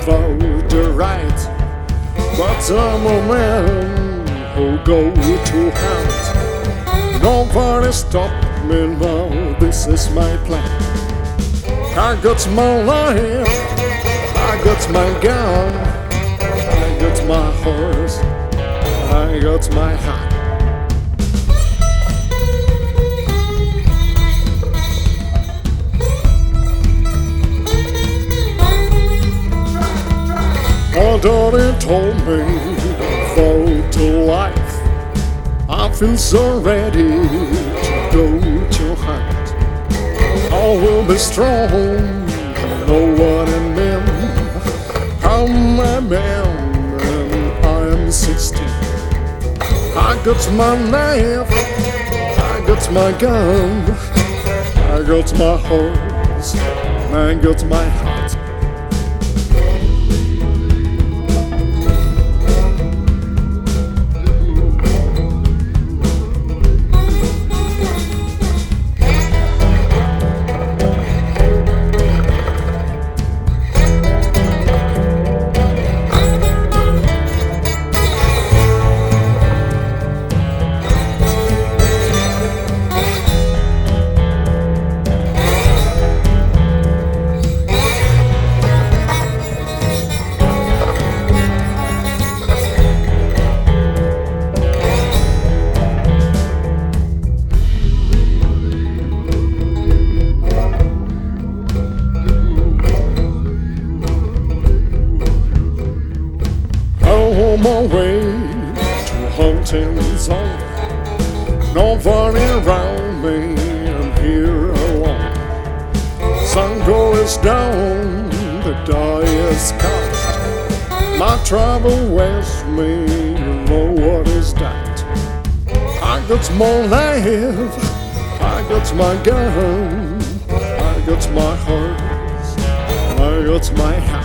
about the right, but I'm a man who go to hunt. Nobody stop me now, this is my plan. I got my life, I got my gun, I got my horse, I got my hat. Although they told me about the life, I feel so ready to go to hunt. I will be strong, know what I mean. I'm a man and I am 16. I got my knife, I got my gun, I got my horse, I got my hat. On my way to hunting zone, nobody around me, I'm here alone. Sun goes down, the die is cast. My trouble with me, you know what is that? I got my life, I got my gun, I got my horse, I got my hat.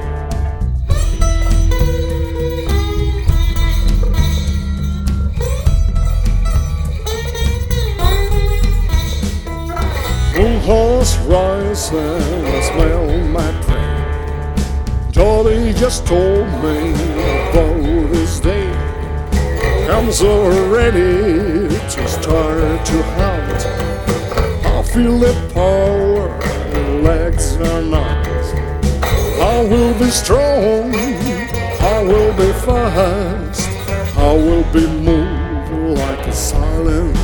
Horse rising, I smell my prey. Jody just told me about this day. I'm so ready to start to hunt. I feel the power, the legs are not. I will be strong, I will be fast, I will be moving like a silent